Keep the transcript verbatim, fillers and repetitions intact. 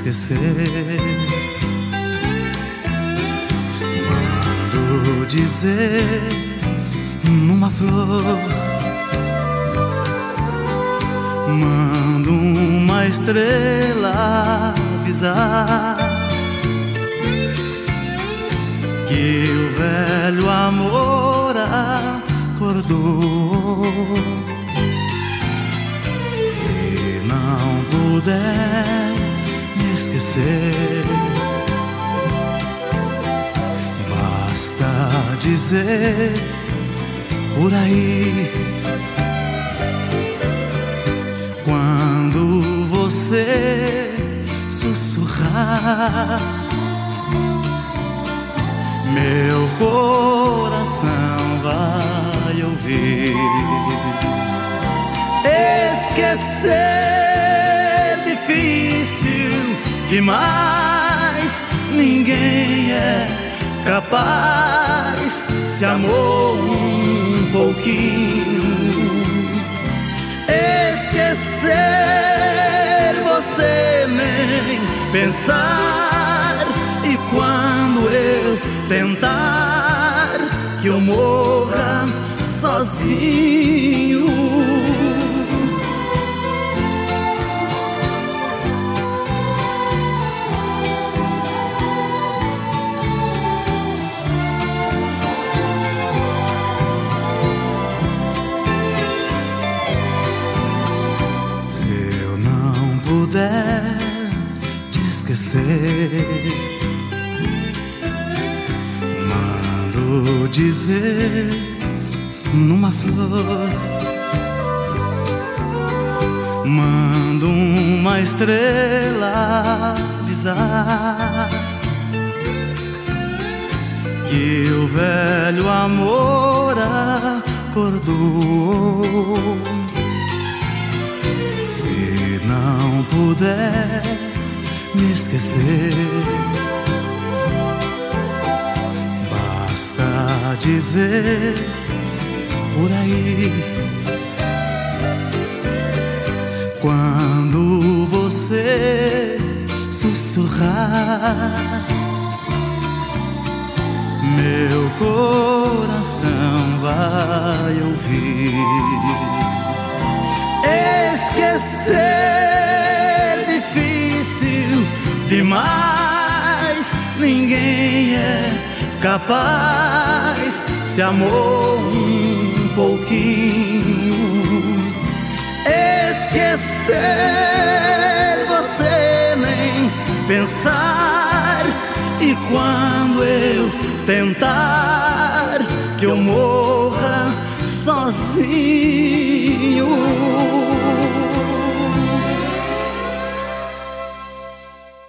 esquecer. Mando dizer numa flor, mando uma estrela avisar que o velho amor acordou. Se não puder me esquecer, basta dizer por aí, quando você sussurrar, meu coração vai ouvir. Esquecer difícil demais, ninguém é capaz. Se amou um pouquinho, esquecer você nem pensar. E quando eu tentar que eu morra sozinho, se eu não puder te esquecer, mando dizer numa flor, mando uma estrela avisar que o velho amor acordou. Se não puder me esquecer, basta dizer por aí, quando você sussurrar, meu coração vai ouvir. Esquecer difícil demais, ninguém é capaz. Se amou um pouquinho, esquecer você nem pensar. E quando eu tentar que eu morra sozinho,